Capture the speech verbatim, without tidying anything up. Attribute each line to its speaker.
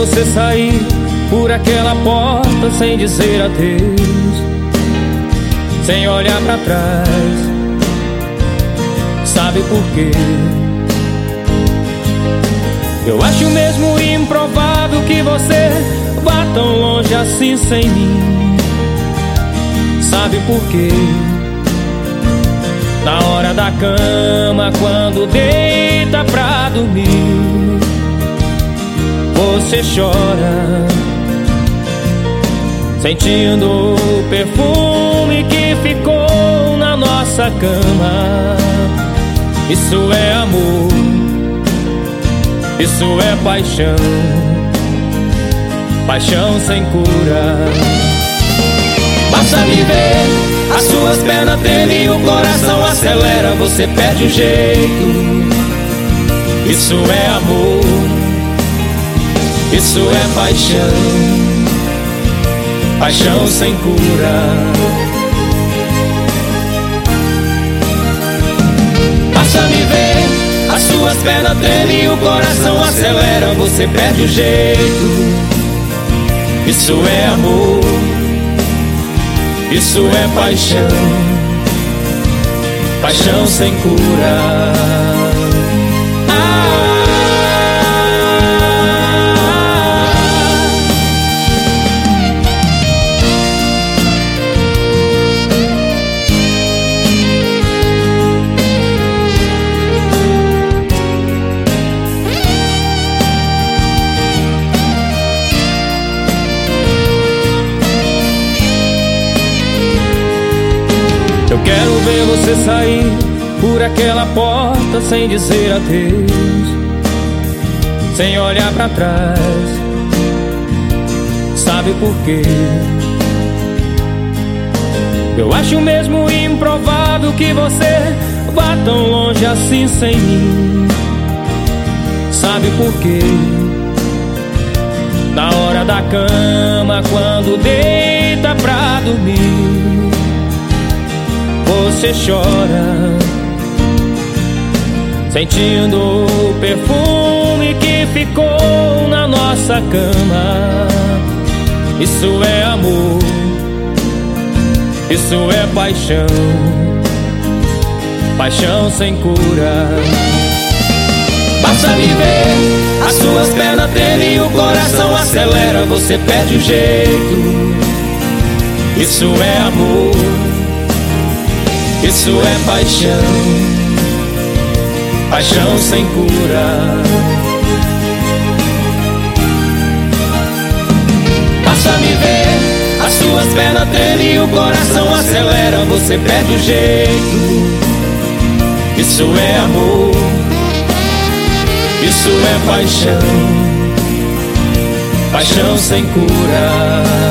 Speaker 1: você sair por aquela porta sem dizer adeus, sem olhar pra trás. Sabe por quê? Eu acho mesmo improvável que você vá tão longe assim sem mim. Sabe por quê? Na hora da cama, quando deita pra dormir, você chora, sentindo o perfume que ficou na nossa cama. Isso é amor, isso é paixão, paixão sem cura. Basta me ver, as suas pernas tremem e o coração acelera, você perde o jeito. Isso é amor, isso é paixão, paixão sem cura. Basta me ver, as suas pernas tremem e o coração acelera, você perde o jeito. Isso é amor, isso é paixão, paixão sem cura. Eu quero ver você sair por aquela porta sem dizer adeus, sem olhar pra trás. Sabe por quê? Eu acho mesmo improvável que você vá tão longe assim sem mim. Sabe por quê? Na hora da cama, quando deita pra dormir, você chora, sentindo o perfume que ficou na nossa cama. Isso é amor, isso é paixão, paixão sem cura. Basta me ver, as suas pernas tremem e o coração acelera, você perde o jeito. Isso é amor, isso é paixão, paixão sem cura. Basta me ver, as suas pernas tremem e o coração acelera, você perde o jeito. Isso é amor, isso é paixão, paixão sem cura.